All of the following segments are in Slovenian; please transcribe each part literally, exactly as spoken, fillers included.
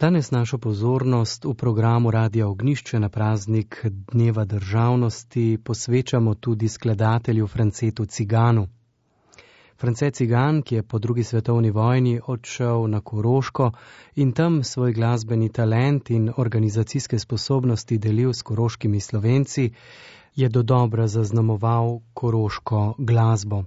Danes našo pozornost v programu Radia Ognjišče na praznik Dneva državnosti posvečamo tudi skladatelju Francetu Ciganu. France Cigan, ki je po drugi svetovni vojni odšel na Koroško in tam svoj glasbeni talent in organizacijske sposobnosti delil s koroškimi Slovenci, je dodobra zaznamoval koroško glasbo.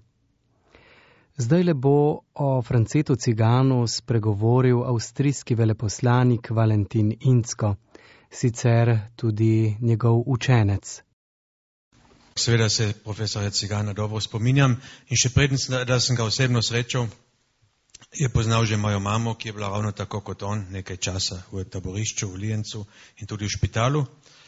Zdajle bo o Francetu Ciganu spregovoril avstrijski veleposlanik Valentin Inzko, sicer tudi njegov učenec. Seveda se profesorja Cigana dobro spominjam in še preden, da sem ga osebno srečal, je poznal že mojo mamo, ki je bila ravno tako kot on nekaj časa v taborišču v Lijencu in tudi v špitalu.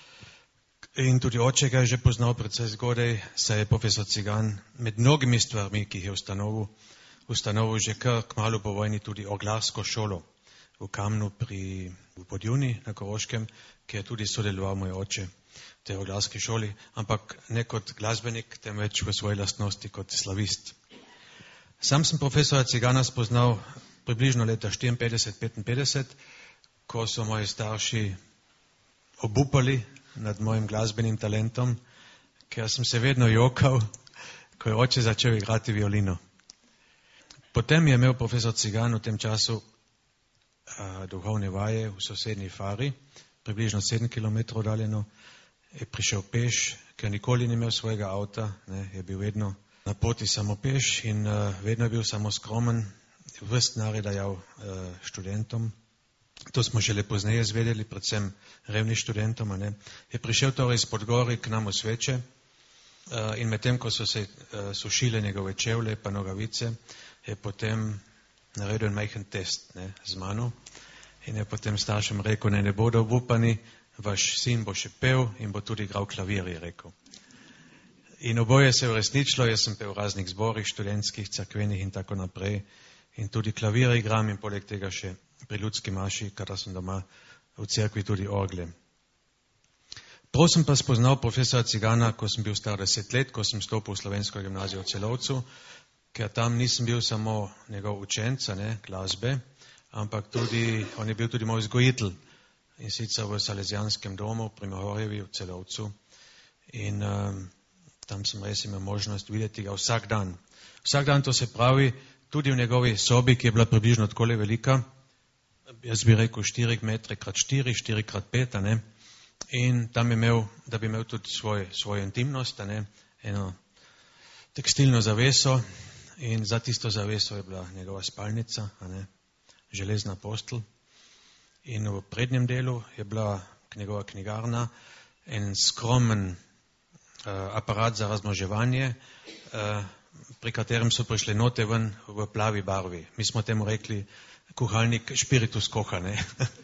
In tudi oče ga je že poznal precej zgodaj, saj je profesor Cigan med mnogimi stvarmi, ki jih je ustanovil, ustanovil že kar kmalu po vojni tudi oglarsko šolo v Kamnu pri v Podjuni na Koroškem, ki je tudi sodeloval moj oče v tej oglarski šoli, ampak ne kot glasbenik, temveč v svoji lastnosti kot slavist. Sam sem profesora Cigana spoznal približno leta štiriinpetdeset petinpetdeset, ko so moji starši obupali nad mojim glasbenim talentom, ker sem se vedno jokal, ko je oče začel igrati violino. Potem je imel profesor Cigan v tem času a, duhovne vaje v sosednji Fari, približno sedem kilometrov daljeno, je prišel peš, ker nikoli ni imel svojega avta, ne, je bil vedno na poti samo peš in a, vedno je bil samo skromen, vrst denar dajal a, študentom. To smo šele pozneje zvedeli, predvsem revni študentom. Ne. Je prišel torej iz Podgori k nam v Sveče uh, in medtem, ko so se uh, sušile njegove čevlje pa nogavice, je potem naredil en majhen test ne, z mano in je potem staršem rekel, ne, ne bodo obupani, vaš sin bo še pel in bo tudi igral klavir, je rekel. In oboje se je uresničilo, jaz sem pel v raznih zborih, študentskih, cerkvenih in tako naprej in tudi klavir igram in poleg tega še pri ljudski maši, kada sem doma v cerkvi tudi orgle. Prav sem pa spoznal profesora Cigana, ko sem bil star deset let, ko sem stopil v slovensko gimnazijo v Celovcu, ker tam nisem bil samo njegov učenec, ne, glasbe, ampak tudi, on je bil tudi moj vzgojitelj in sicer v Salezijanskem domu pri Mahorjevi v Celovcu. In um, tam sem res imel možnost videti ga vsak dan. Vsak dan, to se pravi, tudi v njegovi sobi, ki je bila približno takole velika, jaz bi rekel štiri metre krat štiri, štiri krat pet, ne? In tam je imel, da bi imel tudi svoj, svojo intimnost, ne? Eno tekstilno zaveso in za tisto zaveso je bila njegova spalnica, ne? Železna postelj. In v prednjem delu je bila njegova knjigarna, en skromen uh, aparat za razmnoževanje, uh, pri katerem so prišle note ven v plavi barvi. Mi smo temu rekli kuhalnik špiritus koha, ne.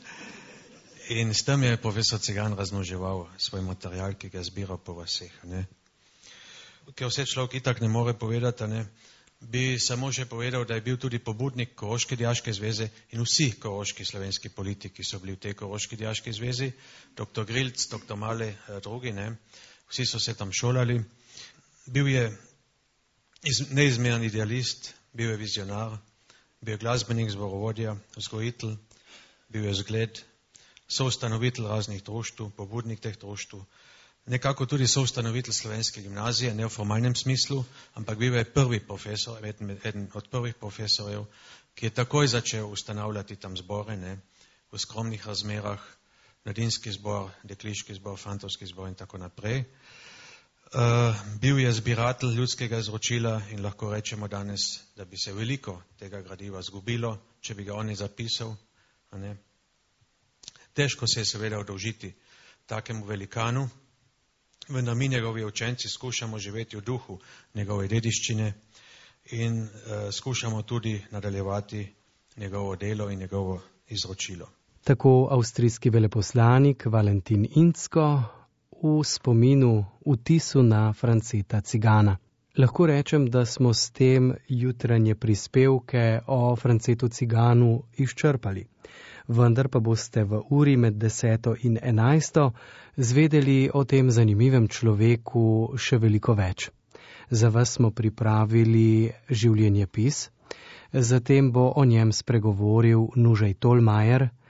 In s tem je profesor Cigan razmnoževal svoj material, ki ga je zbiral po vaseh, ne. Ker vse človek itak ne more povedati, ne, bi samo še povedal, da je bil tudi pobudnik Koroške dijaške zveze in vsi koroški slovenski politiki so bili v tej Koroški dijaški zvezi, doktor Grilc, doktor Male, drugi, ne. Vsi so se tam šolali. Bil je neizmeren idealist, bil je vizionar, bil je glasbenik, zborovodja, vzgojitelj, bil je zgled, soustanovitelj raznih društv, pobudnik teh društv, nekako tudi soustanovitelj slovenske gimnazije, ne v formalnem smislu, ampak bil je prvi profesor, eden, eden od prvih profesorjev, ki je takoj začel ustanavljati tam zbore, ne, v skromnih razmerah, mladinski zbor, dekliški zbor, fantovski zbor in tako naprej. Uh, bil je zbiratelj ljudskega izročila in lahko rečemo danes, da bi se veliko tega gradiva zgubilo, če bi ga on zapisal. Ne? Težko se je seveda odolžiti takemu velikanu, vendar mi njegovi učenci skušamo živeti v duhu njegove dediščine in uh, skušamo tudi nadaljevati njegovo delo in njegovo izročilo. Tako avstrijski veleposlanik Valentin Inzko v spominu, vtisu na Franceta Cigana. Lahko rečem, da smo s tem jutranje prispevke o Francetu Ciganu izčrpali. Vendar pa boste v uri med deseto in enajsto zvedeli o tem zanimivem človeku še veliko več. Za vas smo pripravili življenjepis, zatem bo o njem spregovoril Nužej Tolmajer,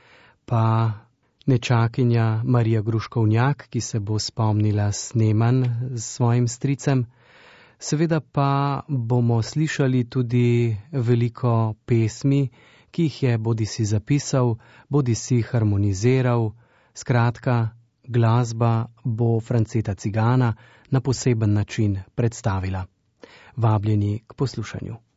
pa nečakinja Marija Gruškovnjak, ki se bo spomnila snemanj s svojim stricem. Seveda pa bomo slišali tudi veliko pesmi, ki jih je bodisi zapisal, bodisi harmoniziral. Skratka, glasba bo Franceta Cigana na poseben način predstavila. Vabljeni k poslušanju.